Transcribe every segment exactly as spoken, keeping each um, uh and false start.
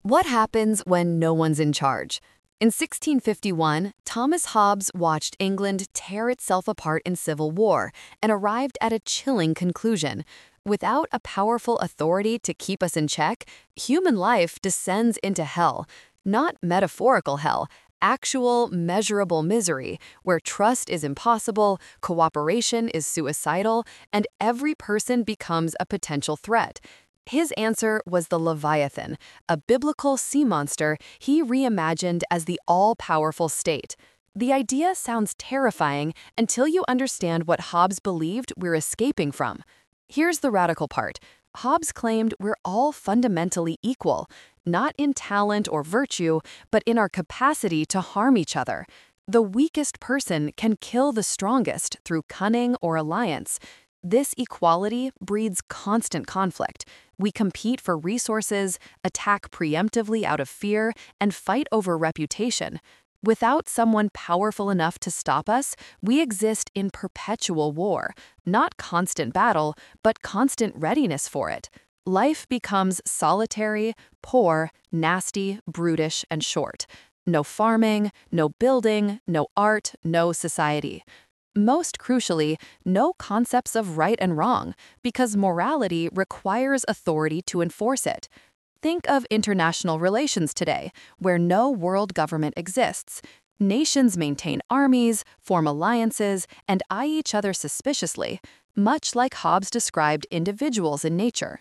What happens when no one's in charge? In sixteen fifty-one, Thomas Hobbes watched England tear itself apart in civil war and arrived at a chilling conclusion. Without a powerful authority to keep us in check, human life descends into hell. Not metaphorical hell, actual, measurable misery, where trust is impossible, cooperation is suicidal, and every person becomes a potential threat. His answer was the Leviathan, a biblical sea monster he reimagined as the all-powerful state. The idea sounds terrifying until you understand what Hobbes believed we're escaping from. Here's the radical part. Hobbes claimed we're all fundamentally equal, not in talent or virtue, but in our capacity to harm each other. The weakest person can kill the strongest through cunning or alliance. This equality breeds constant conflict. We compete for resources, attack preemptively out of fear, and fight over reputation. Without someone powerful enough to stop us, we exist in perpetual war, not constant battle, but constant readiness for it. Life becomes solitary, poor, nasty, brutish, and short. No farming, no building, no art, no society. Most crucially, no concepts of right and wrong, because morality requires authority to enforce it. Think of international relations today, where no world government exists. Nations maintain armies, form alliances, and eye each other suspiciously, much like Hobbes described individuals in nature.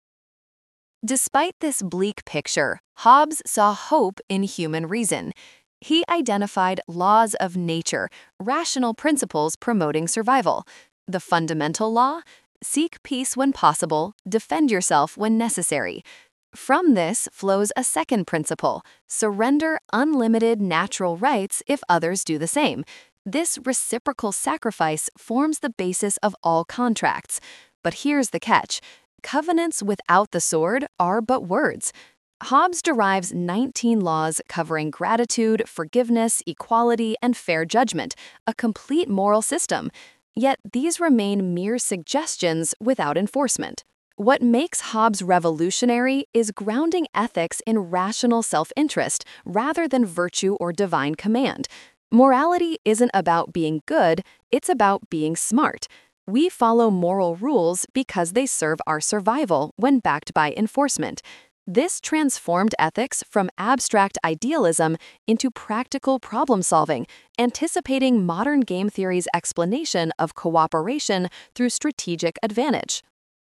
Despite this bleak picture, Hobbes saw hope in human reason. He identified laws of nature, rational principles promoting survival. The fundamental law: seek peace when possible, defend yourself when necessary. From this flows a second principle: surrender unlimited natural rights if others do the same. This reciprocal sacrifice forms the basis of all contracts. But here's the catch: covenants without the sword are but words. Hobbes derives nineteen laws covering gratitude, forgiveness, equality, and fair judgment, a complete moral system. Yet these remain mere suggestions without enforcement. What makes Hobbes revolutionary is grounding ethics in rational self-interest rather than virtue or divine command. Morality isn't about being good, it's about being smart. We follow moral rules because they serve our survival when backed by enforcement. This transformed ethics from abstract idealism into practical problem-solving, anticipating modern game theory's explanation of cooperation through strategic advantage.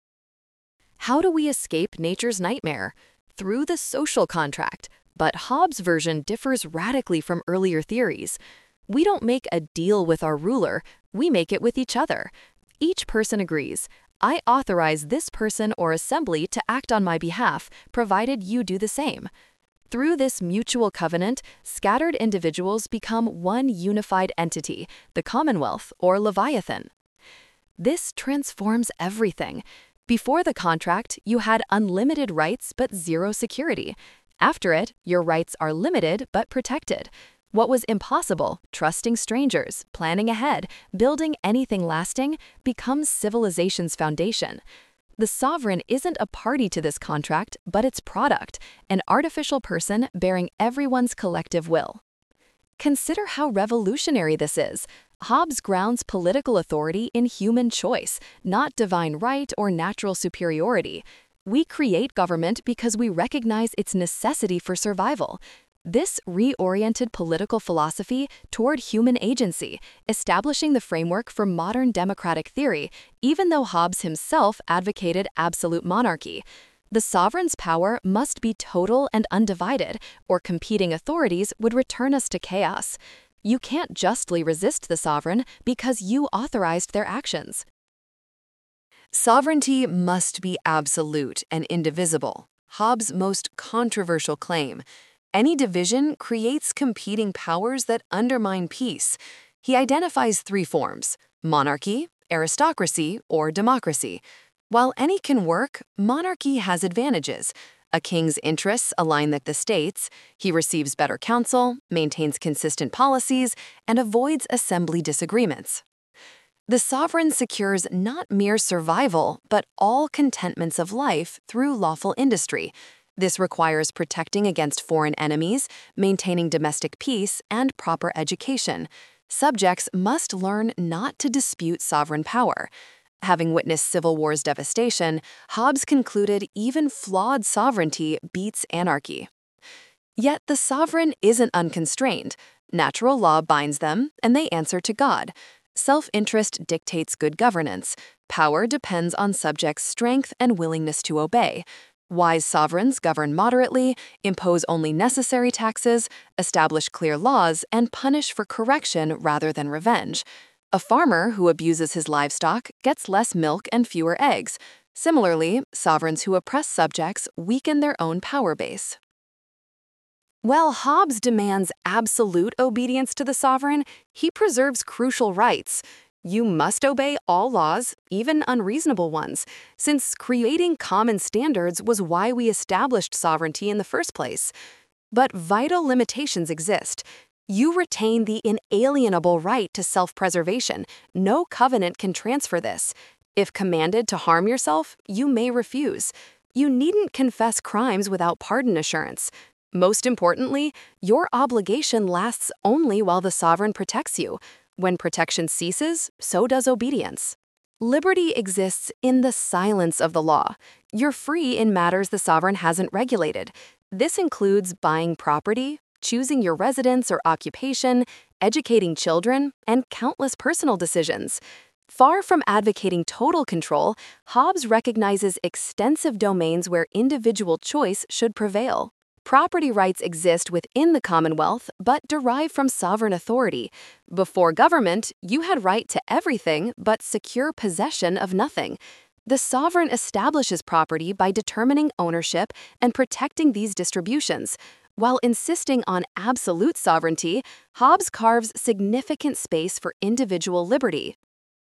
How do we escape nature's nightmare? Through the social contract, but Hobbes' version differs radically from earlier theories. We don't make a deal with our ruler, we make it with each other. Each person agrees: I authorize this person or assembly to act on my behalf, provided you do the same. Through this mutual covenant, scattered individuals become one unified entity, the Commonwealth or Leviathan. This transforms everything. Before the contract, you had unlimited rights but zero security. After it, your rights are limited but protected. What was impossible, trusting strangers, planning ahead, building anything lasting, becomes civilization's foundation. The sovereign isn't a party to this contract, but its product, an artificial person bearing everyone's collective will. Consider how revolutionary this is. Hobbes grounds political authority in human choice, not divine right or natural superiority. We create government because we recognize its necessity for survival. This reoriented political philosophy toward human agency, establishing the framework for modern democratic theory, even though Hobbes himself advocated absolute monarchy. The sovereign's power must be total and undivided, or competing authorities would return us to chaos. You can't justly resist the sovereign because you authorized their actions. Sovereignty must be absolute and indivisible, Hobbes' most controversial claim. Any division creates competing powers that undermine peace. He identifies three forms: monarchy, aristocracy, or democracy. While any can work, monarchy has advantages. A king's interests align with the state's, he receives better counsel, maintains consistent policies, and avoids assembly disagreements. The sovereign secures not mere survival, but all contentments of life through lawful industry. This requires protecting against foreign enemies, maintaining domestic peace, and proper education. Subjects must learn not to dispute sovereign power. Having witnessed Civil War's devastation, Hobbes concluded even flawed sovereignty beats anarchy. Yet the sovereign isn't unconstrained. Natural law binds them, and they answer to God. Self-interest dictates good governance. Power depends on subjects' strength and willingness to obey. Wise sovereigns govern moderately, impose only necessary taxes, establish clear laws, and punish for correction rather than revenge. A farmer who abuses his livestock gets less milk and fewer eggs. Similarly, sovereigns who oppress subjects weaken their own power base. While Hobbes demands absolute obedience to the sovereign, he preserves crucial rights. You must obey all laws, even unreasonable ones, since creating common standards was why we established sovereignty in the first place. But vital limitations exist. You retain the inalienable right to self-preservation. No covenant can transfer this. If commanded to harm yourself, you may refuse. You needn't confess crimes without pardon assurance. Most importantly, your obligation lasts only while the sovereign protects you. When protection ceases, so does obedience. Liberty exists in the silence of the law. You're free in matters the sovereign hasn't regulated. This includes buying property, choosing your residence or occupation, educating children, and countless personal decisions. Far from advocating total control, Hobbes recognizes extensive domains where individual choice should prevail. Property rights exist within the Commonwealth, but derive from sovereign authority. Before government, you had right to everything but secure possession of nothing. The sovereign establishes property by determining ownership and protecting these distributions. While insisting on absolute sovereignty, Hobbes carves significant space for individual liberty.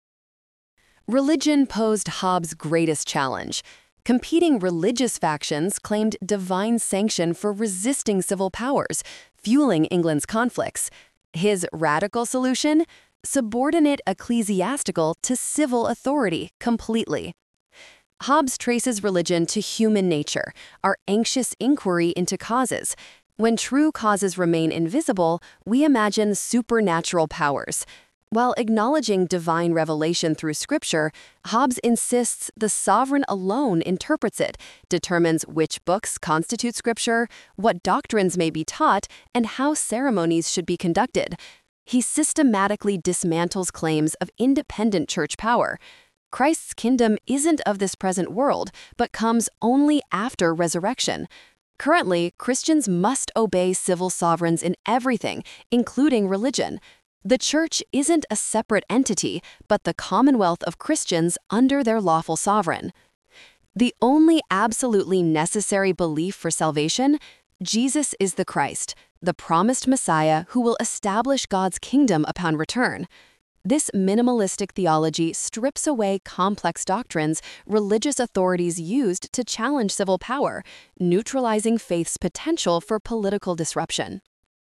Religion posed Hobbes' greatest challenge. Competing religious factions claimed divine sanction for resisting civil powers, fueling England's conflicts. His radical solution? Subordinate ecclesiastical to civil authority completely. Hobbes traces religion to human nature, our anxious inquiry into causes. When true causes remain invisible, we imagine supernatural powers. While acknowledging divine revelation through Scripture, Hobbes insists the sovereign alone interprets it, determines which books constitute Scripture, what doctrines may be taught, and how ceremonies should be conducted. He systematically dismantles claims of independent church power. Christ's kingdom isn't of this present world, but comes only after resurrection. Currently, Christians must obey civil sovereigns in everything, including religion. The Church isn't a separate entity, but the commonwealth of Christians under their lawful sovereign. The only absolutely necessary belief for salvation: Jesus is the Christ, the promised Messiah who will establish God's kingdom upon return. This minimalistic theology strips away complex doctrines religious authorities used to challenge civil power, neutralizing faith's potential for political disruption.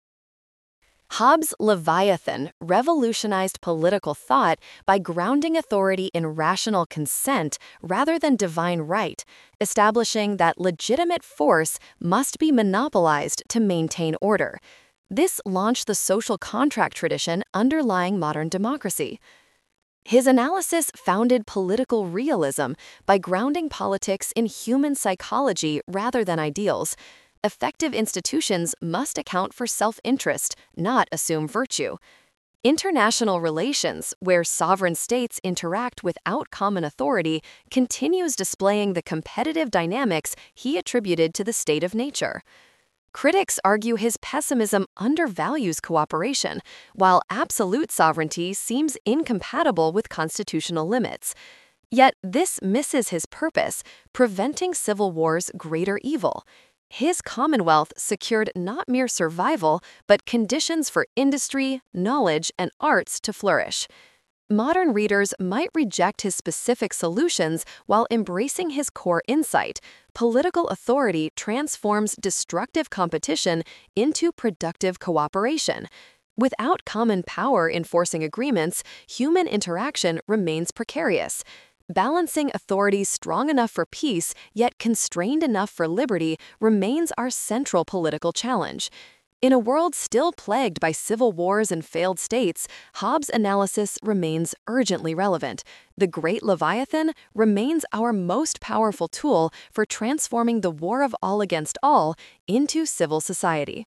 Hobbes' Leviathan revolutionized political thought by grounding authority in rational consent rather than divine right, establishing that legitimate force must be monopolized to maintain order. This launched the social contract tradition underlying modern democracy. His analysis founded political realism by grounding politics in human psychology rather than ideals. Effective institutions must account for self-interest, not assume virtue. International relations, where sovereign states interact without common authority, continues displaying the competitive dynamics he attributed to the state of nature. Critics argue his pessimism undervalues cooperation, while absolute sovereignty seems incompatible with constitutional limits. Yet this misses his purpose, preventing civil war's greater evil. His commonwealth secured not mere survival, but conditions for industry, knowledge, and arts to flourish. Modern readers might reject his specific solutions while embracing his core insight. Political authority transforms destructive competition into productive cooperation. Without common power enforcing agreements, human interaction remains precarious. Balancing authorities strong enough for peace, yet constrained enough for liberty, remains our central political challenge. In a world still plagued by civil wars and failed states, Hobbes' analysis remains urgently relevant. The Great Leviathan remains our most powerful tool for transforming the war of all against all into civil society.